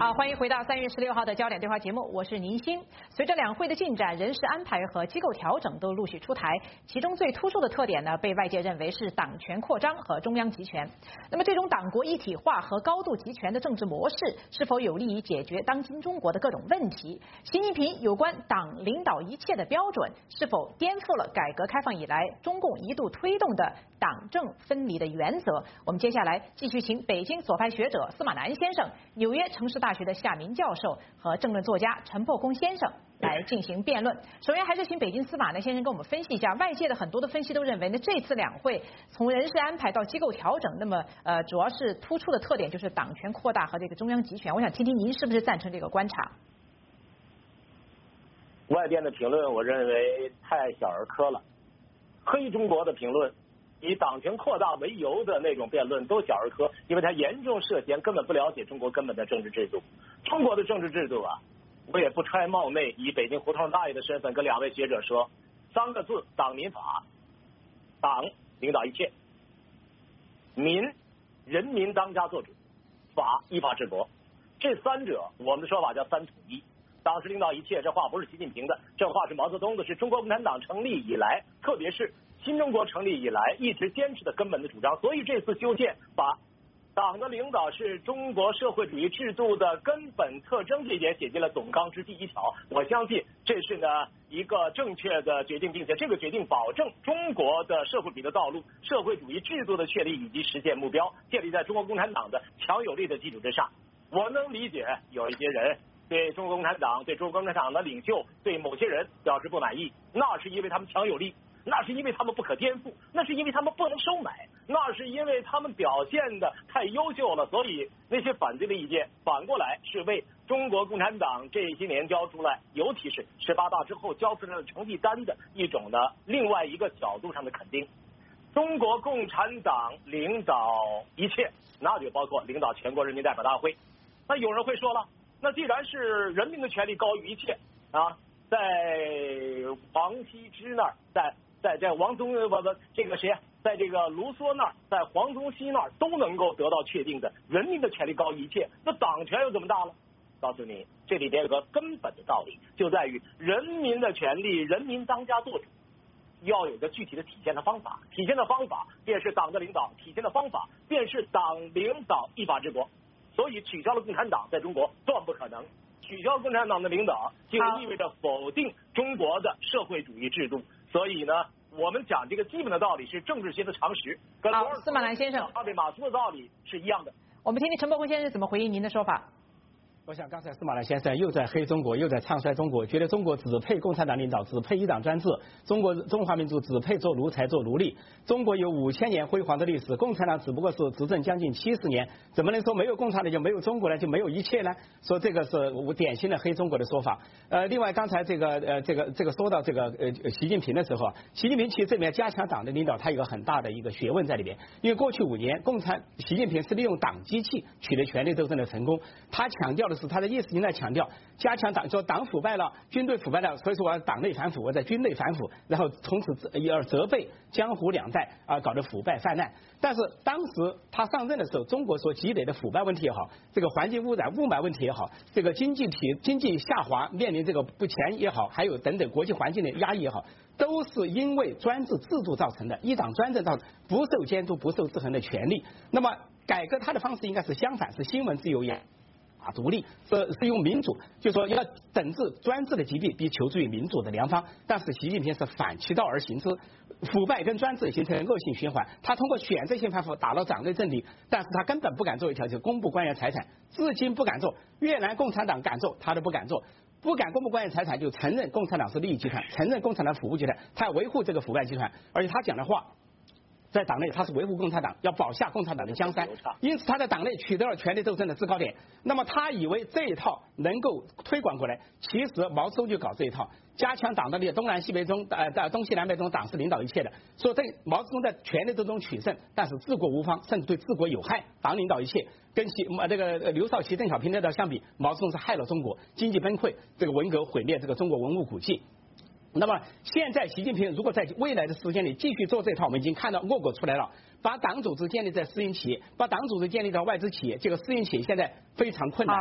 好，欢迎回到3月16号的焦点对话节目，我是宁鑫。随着两会的进展，人事安排和机构调整都陆续出台，其中最突出的特点呢，被外界认为是党权扩张和中央集权。那么，这种党国一体化和高度集权的政治模式，是否有利于解决当今中国的各种问题？习近平有关党领导一切的标准，是否颠覆了改革开放以来中共一度推动的党政分离的原则？我们接下来继续请北京左派学者司马南先生、纽约城市大学的夏明教授和政论作家陈破空先生来进行辩论。首先还是请北京司马南先生跟我们分析一下，外界的很多的分析都认为呢，这次两会从人事安排到机构调整，那么主要是突出的特点就是党权扩大和这个中央集权。我想听听您是不是赞成这个观察？ 外边的评论我认为太小儿科了，黑中国的评论以党权扩大为由的那种辩论都小儿科，因为他严重涉嫌根本不了解中国根本的政治制度。中国的政治制度啊，我也不揣冒昧，以北京胡同大爷的身份跟两位学者说3个字：党民法。党领导一切，人民当家作主，法依法治国。这三者我们的说法叫三统一。党是领导一切，这话不是习近平的，这话是毛泽东的，是中国共产党成立以来，特别是新中国成立以来一直坚持的根本的主张。所以这次修宪把党的领导是中国社会主义制度的根本特征这一点写进了总纲之第1条。我相信这是呢一个正确的决定，并且这个决定保证中国的社会主义的道路、社会主义制度的确立以及实现目标建立在中国共产党的强有力的基础之上。我能理解有一些人对中国共产党、对中国共产党的领袖、对某些人表示不满意，那是因为他们强有力，那是因为他们不可颠覆，那是因为他们不能收买，那是因为他们表现的太优秀了，所以那些反对的意见反过来是为中国共产党这些年交出来，尤其是18大之后交出来的成绩单的一种呢另外一个角度上的肯定。中国共产党领导一切，那就包括领导全国人民代表大会。那有人会说了，那既然是人民的权利高于一切啊，在王羲之那儿，在王宗这个谁啊，在这个卢梭那儿，在黄宗羲那儿都能够得到确定的人民的权利高于一切，那党权又怎么大了？告诉你，这里边有个根本的道理，就在于人民的权利，人民当家作主，要有个具体的体现的方法，体现的方法便是党的领导，体现的方法便是党领导依法治国。所以取消了共产党在中国断不可能，取消共产党的领导就意味着否定中国的社会主义制度。所以呢，我们讲这个基本的道理是政治学的常识，跟司马南先生哈贝马斯的道理是一样的。 我们听听陈破空先生怎么回应您的说法。 我想刚才司马南先生又在黑中国，又在唱衰中国，觉得中国只配共产党领导，只配一党专制，中华民族只配做奴才做奴隶。中国有5000年辉煌的历史，共产党只不过是执政将近70年，怎么能说没有共产党就没有中国呢？就没有一切呢？说这个是我典型的黑中国的说法。另外刚才这个说到这个习近平的时候，习近平其实这边加强党的领导，他有个很大的一个学问在里边。因为过去5年，习近平是利用党机器取得权力斗争的成功，他强调的是他的意识形态强调加强党，说党腐败了，军队腐败了，所以说我要党内反腐，我在军内反腐，然后从此要责备江湖2代啊搞得腐败泛滥。但是当时他上任的时候，中国所积累的腐败问题也好，这个环境污染、雾霾问题也好，这个经济下滑面临这个不前也好，还有等等国际环境的压抑也好，都是因为专制制度造成的，一党专政造成不受监督、不受制衡的权利。那么改革它的方式应该是相反，是新闻自由言。独立是用民主，就是说要整治专制的疾病，必求助于民主的良方。但是习近平是反其道而行之，腐败跟专制形成恶性循环。他通过选择性反腐打到党内政敌，但是他根本不敢做一条，就公布官员财产，至今不敢做。越南共产党敢做，他都不敢做。不敢公布官员财产，就承认共产党是利益集团，承认共产党腐败集团，他要维护这个腐败集团，而且他讲的话。在党内他是维护共产党，要保下共产党的江山，因此他在党内取得了权力斗争的制高点。那么他以为这一套能够推广过来，其实毛泽东就搞这一套，加强党的力，东西南北中党是领导一切的。所以毛泽东在权力斗争中取胜，但是治国无方，甚至对治国有害，党领导一切。跟这个刘少奇、邓小平那套相比，毛泽东是害了中国，经济崩溃，这个文革毁灭这个中国文物古迹。那么现在习近平如果在未来的时间里继续做这套，我们已经看到恶果出来了，把党组织建立在私营企业，把党组织建立到外资企业，这个私营企业现在非常困难。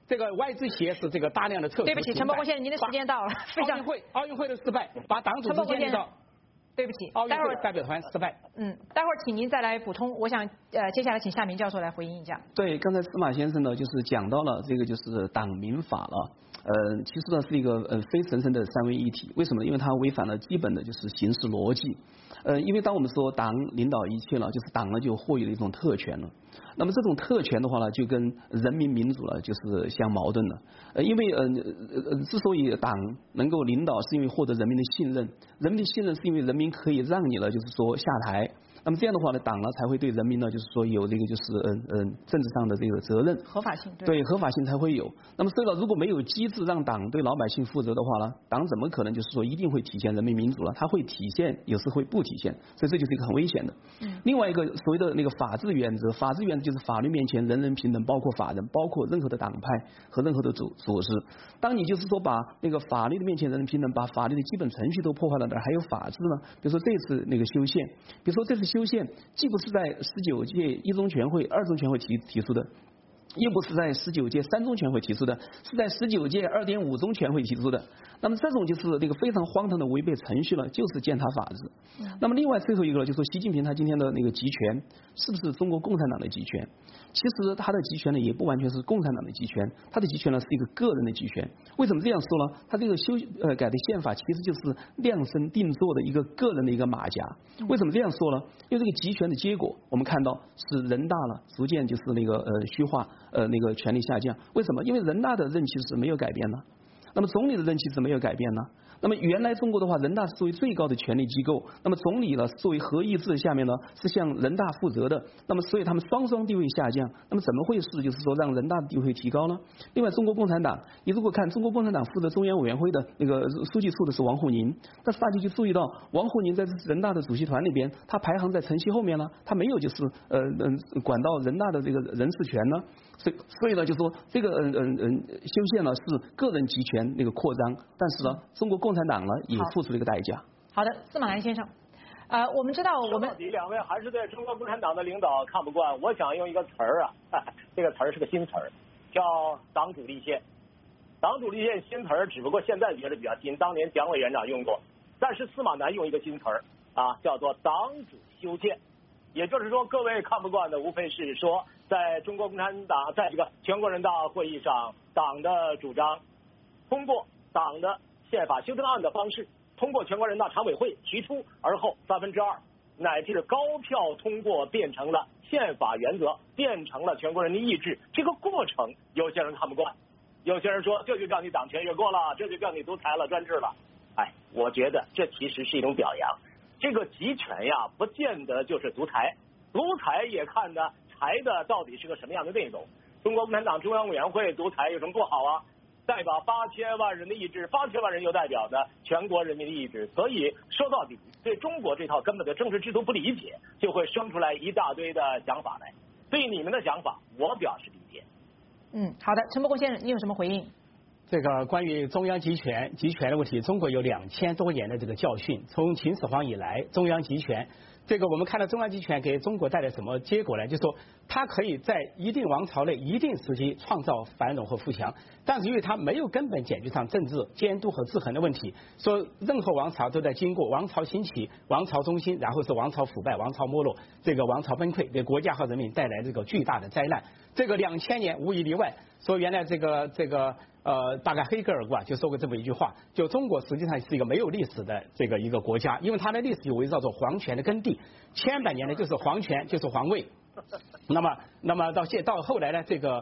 这个外资企业是这个大量的撤出。 对不起，陈伯公先生，您的时间到了，非常。 奥运会的失败，把党组织建立到。 对不起， 奥运会代表团失败。 待会儿请您再来补充。我想接下来请夏明教授来回应一下。 对，刚才司马先生呢，就是讲到了这个就是党民法了。其实呢是一个非神圣的三位一体。为什么？因为它违反了基本的就是行事逻辑。因为当我们说党领导一切了，就是党呢就获益了一种特权了。那么这种特权的话呢，就跟人民民主呢就是相矛盾了。因为之所以党能够领导，是因为获得人民的信任，人民的信任是因为人民可以让你了，就是说下台。那么这样的话呢，党呢才会对人民呢，就是说有这个就是政治上的这个责任， 合法性， 对合法性才会有。那么所以呢，如果没有机制让党对老百姓负责的话呢，党怎么可能就是说一定会体现人民民主了？它会体现，有时会不体现，所以这就是一个很危险的。另外一个所谓的那个法治原则，法治原则就是法律面前人人平等，包括法人，包括任何的党派和任何的组织。当你就是说把那个法律的面前人人平等，把法律的基本程序都破坏了，哪还有法治呢？比如说这次那个修宪，比如说这次修宪既不是在19届一中全会、二中全会提出的，又不是在19届三中全会提出的，是在19届2.5中全会提出的。那么这种就是那个非常荒唐的违背程序了，就是践踏法治。那么另外最后一个就是说，习近平他今天的那个集权是不是中国共产党的集权？其实他的集权呢也不完全是共产党的集权，他的集权呢是一个个人的集权。为什么这样说呢？他这个改的宪法其实就是量身定做的一个个人的一个马甲。为什么这样说呢？因为这个集权的结果我们看到是人大了逐渐就是那个虚化，那个权力下降。为什么？因为人大的任期是没有改变的，那么总理的任期是没有改变呢？那么原来中国的话，人大是作为最高的权力机构，那么总理呢作为合议制下面呢是向人大负责的，那么所以他们双双地位下降，那么怎么会是就是说让人大的地位提高呢？另外，中国共产党，你如果看中国共产党负责中央委员会的那个书记处的是王沪宁，但是大家就注意到王沪宁在人大的主席团里边，他排行在陈希后面呢，他没有就是管到人大的这个人事权呢。所以呢，就说这个修宪呢是个人集权那个扩张，但是呢，中国共产党呢也付出了一个代价。 好的，司马南先生，我们知道我们两位还是对中国共产党的领导看不惯。我想用一个词儿这个词儿是个新词儿，叫党主立宪。党主立宪新词儿，只不过现在觉得比较新，当年蒋委员长用过。但是司马南用一个新词儿叫做党主修宪。也就是说，各位看不惯的无非是说，在中国共产党在这个全国人大会议上，党的主张通过党的宪法修正案的方式，通过全国人大常委会提出，而后2/3乃至高票通过，变成了宪法原则，变成了全国人民意志。这个过程，有些人看不惯，有些人说这就叫你党权越过了，这就叫你独裁了、专制了。我觉得这其实是一种表扬。这个集权呀，不见得就是独裁，独裁也看的裁的到底是个什么样的内容。中国共产党中央委员会独裁有什么不好啊？代表8000万人的意志，8000万人又代表呢全国人民的意志。所以说到底，对中国这套根本的政治制度不理解，就会生出来一大堆的想法来。对你们的想法，我表示理解。 好的，陈伯公先生，你有什么回应？ 这个关于中央集权的问题，中国有2000多年的这个教训。从秦始皇以来，中央集权，这个我们看到中央集权给中国带来什么结果呢？就是说，它可以在一定王朝内、一定时期创造繁荣和富强，但是因为它没有根本解决上政治监督和制衡的问题，说任何王朝都在经过王朝兴起、王朝中兴，然后是王朝腐败、王朝没落，这个王朝崩溃，给国家和人民带来这个巨大的灾难。这个2000年无一例外。说原来这个大概黑格尔就说过这么一句话，就中国实际上是一个没有历史的这个一个国家，因为它的历史就围绕着皇权的根蒂，千百年的就是皇权，就是皇位。那么到后来呢，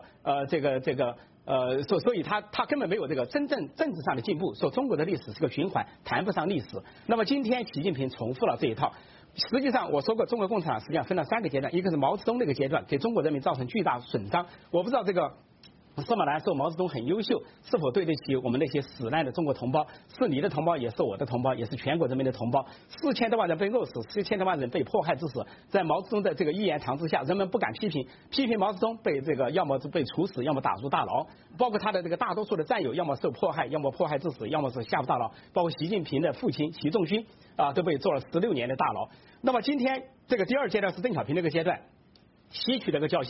所以他根本没有这个真正政治上的进步。说中国的历史是个循环，谈不上历史。那么今天习近平重复了这一套。实际上我说过，中国共产党实际上分了3个阶段，一个是毛泽东那个阶段，给中国人民造成巨大损伤。我不知道这个司马南说毛泽东很优秀，是否对得起我们那些死难的中国同胞？是你的同胞，也是我的同胞，也是全国人民的同胞。4000多万人被饿死，4000多万人被迫害致死，在毛泽东的这个一言堂之下，人们不敢批评毛泽东，被这个要么是被处死，要么打入大牢。包括他的这个大多数的战友，要么受迫害，要么迫害致死，要么是下入大牢。包括习近平的父亲习仲勋都被坐了16年的大牢。那么今天这个第2阶段是邓小平那个阶段。吸取这个教训，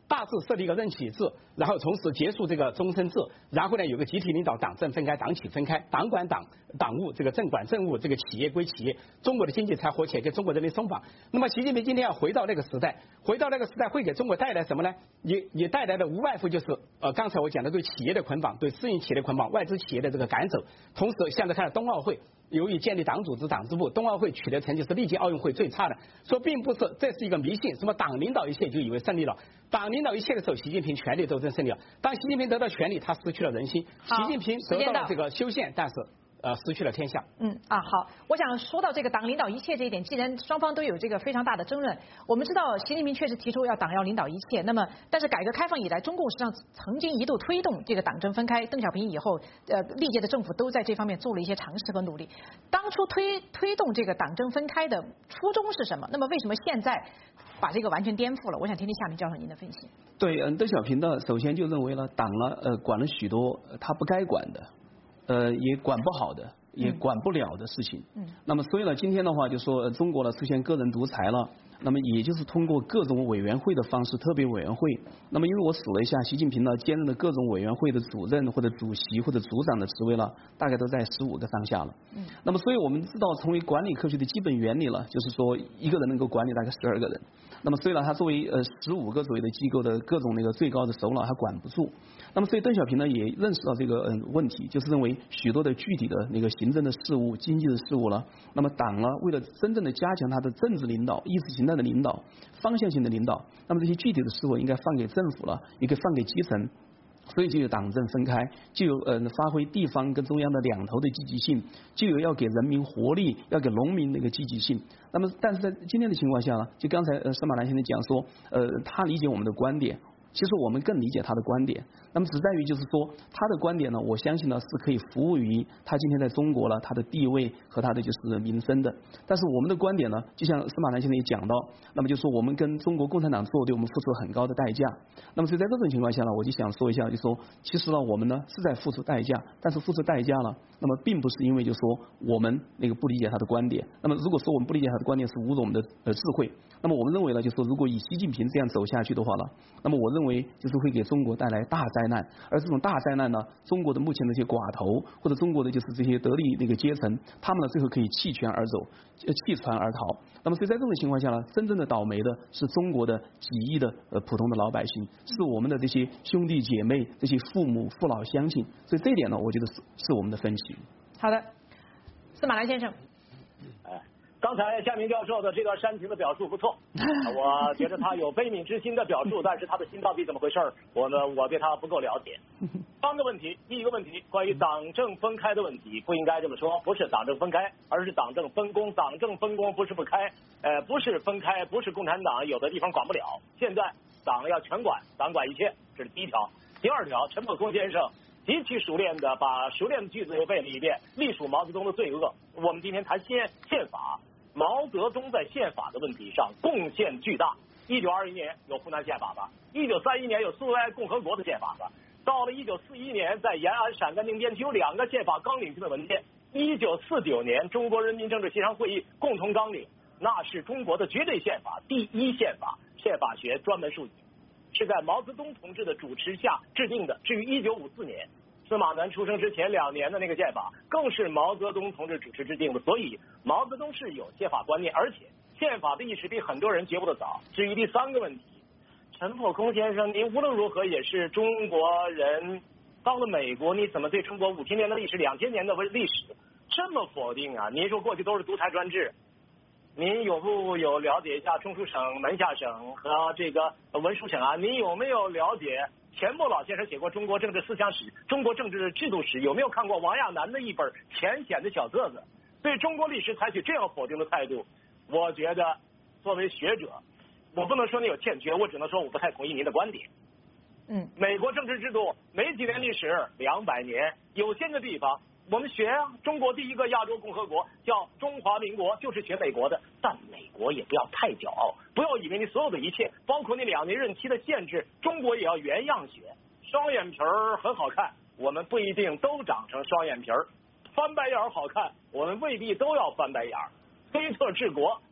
大致设立一个任期制，然后同时结束这个终身制，然后呢有个集体领导，党政分开，党企分开，党管党务，这个政管政务，这个企业归企业，中国的经济才活起来，给中国人民松绑。那么习近平今天要回到那个时代，会给中国带来什么呢？也带来的无外乎就是刚才我讲的对企业的捆绑，对私营企业的捆绑，外资企业的这个赶走，同时现在看到冬奥会。由于建立党组织、党支部，冬奥会取得成绩是历届奥运会最差的，说并不是，这是一个迷信，什么党领导一切就以为胜利了，党领导一切的时候，习近平权力斗争胜利了。当习近平得到权力，他失去了人心；习近平得到了这个修宪，但是失去了天下。 好，我想说到这个党领导一切这一点，既然双方都有这个非常大的争论，我们知道习近平确实提出党要领导一切，那么但是改革开放以来，中共实际上曾经一度推动这个党政分开，邓小平以后历届的政府都在这方面做了一些尝试和努力。当初推动这个党政分开的初衷是什么？那么为什么现在把这个完全颠覆了？我想听听夏明教授您的分析。 对，邓小平呢，首先就认为呢，党呢管了许多他不该管的。也管不好的，也管不了的事情。那么所以呢，今天的话就说中国呢出现个人独裁了，那么也就是通过各种委员会的方式，特别委员会。那么因为我数了一下，习近平呢兼任的各种委员会的主任或者主席或者组长的职位了，大概都在15个上下了。那么所以我们知道，成为管理科学的基本原理了，就是说一个人能够管理大概12个人。那么所以呢，他作为15个左右的机构的各种那个最高的首脑，他管不住。那么所以邓小平呢也认识到这个问题，就是认为许多的具体的那个行政的事务、经济的事务了，那么党呢为了真正的加强他的政治领导、意识形态的领导、方向性的领导，那么这些具体的事务应该放给政府了，也可以放给基层。所以就有党政分开，就有发挥地方跟中央的两头的积极性，就有要给人民活力，要给农民的一个积极性。那么但是在今天的情况下呢，就刚才司马南先生讲说，他理解我们的观点。其实我们更理解他的观点，那么只在于就是说他的观点呢，我相信呢是可以服务于他今天在中国了他的地位和他的就是民生的。但是我们的观点呢，就像司马南先生也讲到，那么就说我们跟中国共产党作对，我们付出了很高的代价。那么所以在这种情况下呢，我就想说一下，就说其实呢我们呢是在付出代价，但是付出代价了，那么并不是因为就说我们那个不理解他的观点。那么如果说我们不理解他的观点是侮辱我们的智慧，那么我们认为呢，就说如果以习近平这样走下去的话呢，那么我认为就是会给中国带来大灾难。而这种大灾难呢，中国的目前的这些寡头或者中国的就是这些得利那个阶层，他们呢最后可以弃权而走，弃船而逃。那么所以在这种情况下呢，真正的倒霉的是中国的几亿的普通的老百姓，是我们的这些兄弟姐妹、这些父母父老乡亲。所以这一点呢，我觉得是我们的分歧。 好的，司马南先生。 刚才夏明教授的这段煽情的表述不错，我觉得他有悲悯之心的表述，但是他的心到底怎么回事我对他不够了解。3个问题，第一个问题，关于党政分开的问题，不应该这么说，不是党政分开，而是党政分工。党政分工不是不开，不是分开，不是共产党有的地方管不了。现在党要全管，党管一切，这是第一条。第二条，陈伯公先生极其熟练的把熟练的句子又背了一遍，隶属毛泽东的罪恶。我们今天谈宪法。毛泽东在宪法的问题上贡献巨大。1921年有湖南宪法吧，1931年有苏维埃共和国的宪法吧，到了1941年，在延安、陕甘宁边区有2个宪法纲领性的文件。1949年中国人民政治协商会议共同纲领，那是中国的绝对宪法，第1宪法，宪法学专门术语，是在毛泽东同志的主持下制定的。至于1954年。司马南出生之前2年的那个宪法，更是毛泽东同志主持制定的，所以毛泽东是有宪法观念，而且宪法的意识比很多人觉悟的早。至于第3个问题，陈破空先生，您无论如何也是中国人，到了美国，你怎么对中国5000年的历史、2000年的历史这么否定啊？您说过去都是独裁专制，您有了解一下中书省、门下省和这个文书省啊？您有没有了解？钱穆老先生写过《中国政治思想史》《中国政治制度史》，有没有看过王亚楠的一本浅显的小册子？对中国历史采取这样否定的态度，我觉得作为学者，我不能说你有欠缺，我只能说我不太同意您的观点。美国政治制度没几年历史，200年，有限的地方我们学啊。中国第1个亚洲共和国叫中华民国，就是学美国的。但美国也不要太骄傲，不要以为你所有的一切，包括你2年任期的限制，中国也要原样学。双眼皮儿很好看，我们不一定都长成双眼皮儿；翻白眼儿好看，我们未必都要翻白眼儿。推特治国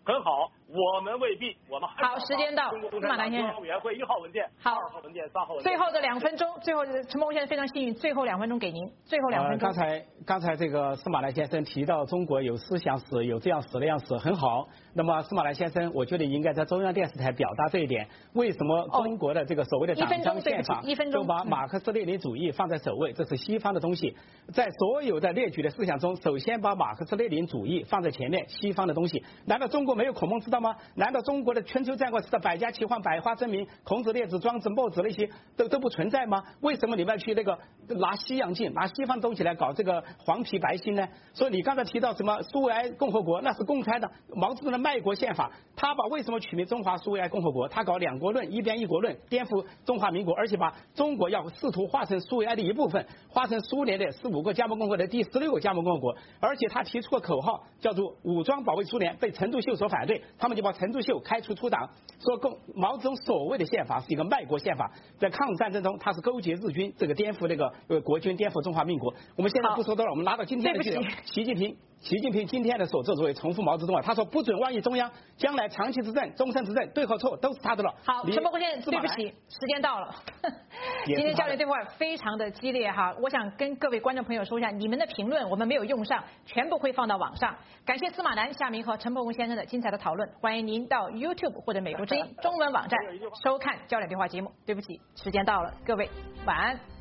很好，我们未必，我们还好，时间到，司马南先生。 委员会1号文件、2号文件、3号文件。 最后的2分钟，最后陈伯文先生非常幸运，最后2分钟给您，最后2分钟。 刚才这个司马南先生提到中国有思想史，有这样史那样史，很好。那么司马南先生，我觉得应该在中央电视台表达这一点。为什么中国的这个所谓的党章宪法就把马克思列宁主义放在首位？这是西方的东西，在所有的列举的思想中，首先把马克思列宁主义放在前面，西方的东西。难道中国没有孔孟之道吗？难道中国的春秋战国时的百家齐放、百花争鸣、孔子、列子、庄子、墨子那些都不存在吗？为什么你们要去那个拿西洋镜、拿西方东西来搞这个黄皮白心呢？所以你刚才提到什么苏维埃共和国，那是共产党毛泽东的卖国宪法，他把为什么取名中华苏维埃共和国？他搞两国论、一边一国论，颠覆中华民国，而且把中国要试图化成苏维埃的一部分，化成苏联的15个加盟共和国的第16个加盟共和国，而且他提出个口号叫做武装保卫苏联，被陈独秀所反对，他们就把陈独秀开除出党，说毛泽东所谓的宪法是一个卖国宪法，在抗日战争中他是勾结日军，这个颠覆那个国军，颠覆中华民国。我们现在不说多了，我们拿到今天的记者习近平今天的所作所为重复毛泽东啊，他说不准妄议中央，将来长期执政、终身执政，对和错都是他的了。 好，陈伯文先生，对不起，时间到了。今天焦点对话非常的激烈哈，我想跟各位观众朋友说一下，你们的评论我们没有用上，全部会放到网上。感谢司马南、夏明和陈伯文先生的精彩的讨论，欢迎您到 YouTube 或者美国之音中文网站收看焦点对话节目。对不起，时间到了，各位晚安。